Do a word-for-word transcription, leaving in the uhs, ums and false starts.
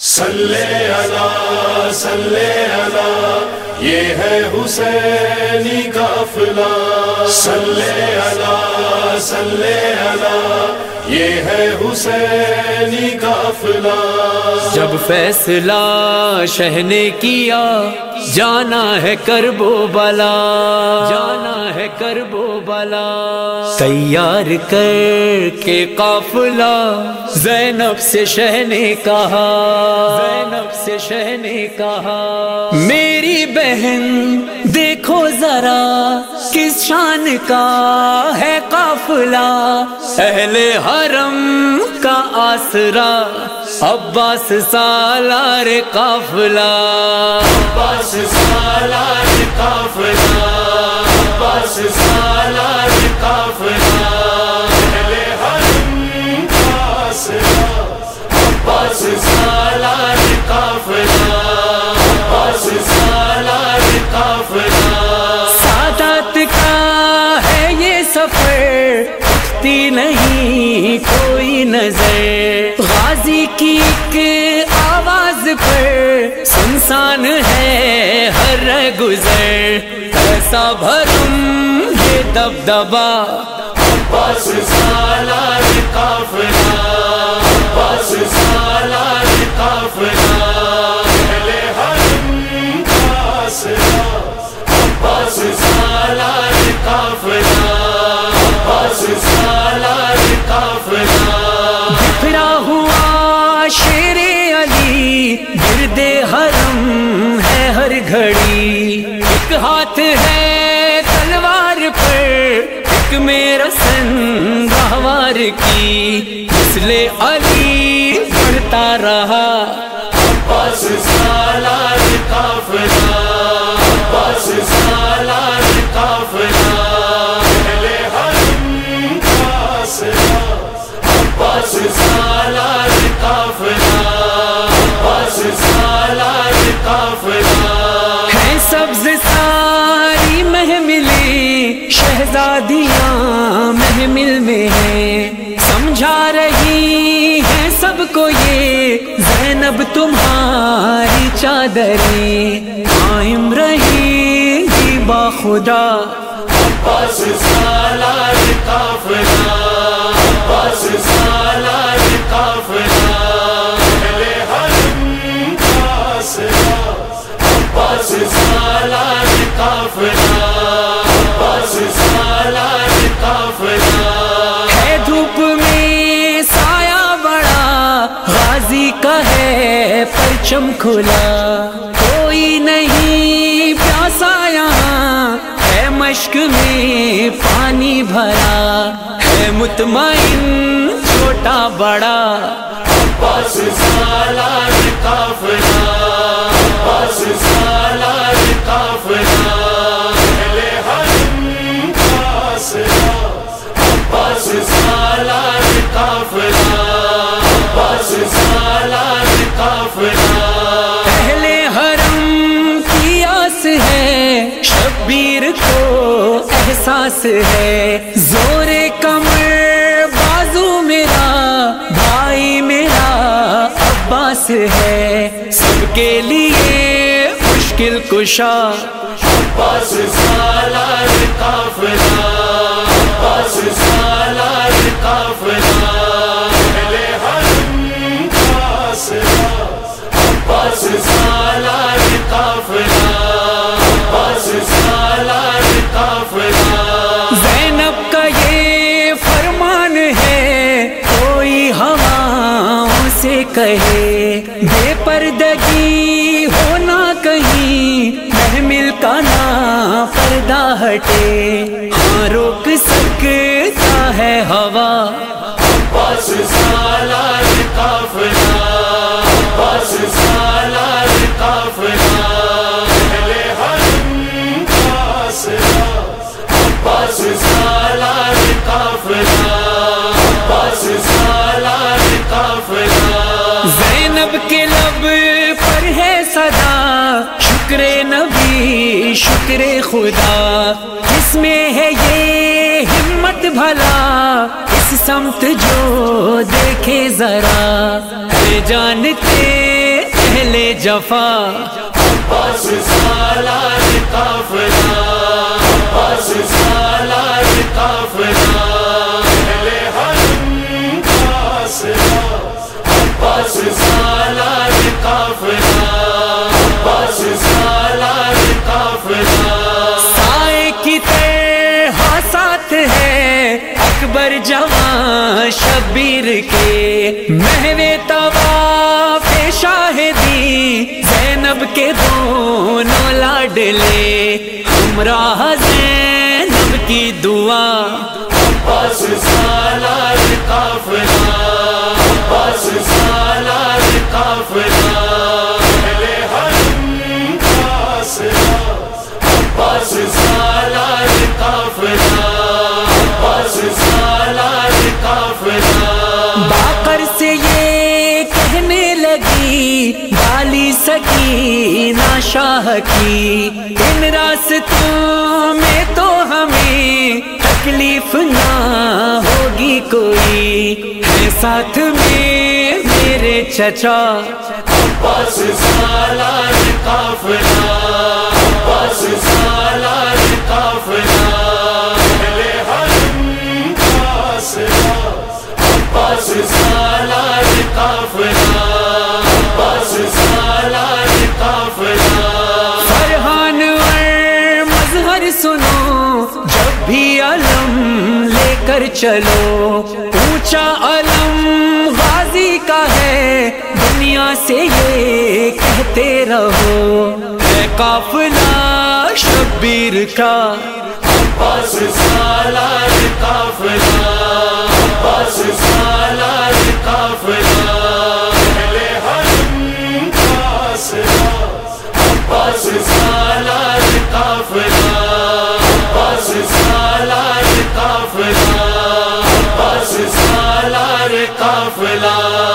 صلی علی صلی علی یہ ہے حسینی قافلہ، صلی علی صلی علی یہ ہے حسینی قافلہ۔ جب فیصلہ شہ نے کیا جانا ہے کرب و بلا، جانا ہے کرب و بلا، تیار کر کے قافلہ زینب سے شہ نے کہا، زینب سے شہ نے کہا میری بہن دیکھو ذرا کس شان کا ہے قافلہ، اہل حرم کا آسرا عباس سالار قافلہ، عباس سالار قافلہ، عباس سالار قافلہ، اہل حرم کا آسرا عباس سالار قافلہ، عباس سالار قافلہ۔ سعادت کا ہے یہ سفر اٹھتی نہیں کوئی نظر، غازی کی ایک آواز پر سنسان ہے ہر گزر، ایسا بھرم یہ دبدبا عباس سالار قافلہ، عباس سالار قافلہ، اہل حرم کا آسرا عباس سالار قافلہ، عباس سالار قافلہ۔ بکھرا ہوا شیر علی گرد حرم ہے ہر گھڑی، ایک ہاتھ ہے تلوار پر ایک میرا سن گہوار کی، مثل علی بڑھتا رہا عباس سالار قافلہ، عباس سالار قافلہ، اہل حرم کا آسرا عباس سالار قافلہ، عباس سالار قافلہ۔ ہے سبز ساری محملی شہزادیاں محمل میں ہیں، سمجھا رہی ہیں سب کو یہ زینب تمہاری چادریں، قائم رہی گی باخدا عباس سالار قافلہ، عباس سالار قافلہ، اہل حرم کا آسرا عباس سالار قافلہ، عباس سالار قافلہ۔ ہے دھوپ میں سایہ بڑا غازی کا ہے پرچم کھلا، کوئی نہیں پیاسا یہاں ہے مشک میں پانی بھرا، ہے مطمئن چھوٹا بڑا عباس سالار قافلہ، عباس سالار قافلہ، اہل حرم کا آسرا عباس سالار قافلہ، عباس سالار قافلہ۔ اہل حرم کی آس ہے شبیر کو احساس ہے، زور کمر بازو میرا بھائی میرا عباس ہے، سب کے لیے مشکل کشا عباس سالار قافلہ، عباس سالار قافلہ، اہل حرم کا آسرا عباس سالار قافلہ، عباس سالار قافلہ۔ زینب کا یہ فرمان ہے کوئی ہواؤں سے کہے، بے پردگی ہونا کہیں محمل کا نہ پردہ ہٹے، ہاں روک سکتا ہے ہوا عباس سالار قافلہ، عباس سالار قافلہ، اہل حرم کا آسرا عباس سالار قافلہ، عباس سالار قافلہ۔ زینب کے لب پر ہے صدا شکر نبی شکر خدا، اس میں ہے یہ ہمت بھلا اس سمت جو دیکھے ذرا، ہے جانتے اہل جفا عباس سالار قافلہ عباس سالار قافلہ اہل حرم کا سلا عباس سالار قافلہ عباس سالار قافلہ سائے کی طرح ساتھ ہے اکبر جوان شبیر کے محو طواف شاہدی زینب کے دونوں لاڈلے ہمراہ زینب کی دعا عباس سالار قافلہ عباس سالار قافلہ اہل حرم کا سلا عباس سالار قافلہ عباس سالار قافلہ باقر سے یہ کہنے لگی بالی سکینہ شاہ کی ان راستوں میں تو ہمیں تکلیف نہ ہوگی کوئی ہے ساتھ میں میرے چچا عباس سالار قافلہ عباس سالار قافلہ اہل حرم کا سلا عباس سالار قافلہ عباس سالار قافلہ فرحان اور مظہر سنو جب بھی علم لے کر چلو اونچا علم غازی کا ہے دنیا سے یہ کہتے رہو ہے قافلہ شبیر کا عباس سالار قافلہ عباس سالار قافلہ اہل حرم کا سلا عباس سالار قافلہ عباس سالار قافلہ عباس سالار قافلہ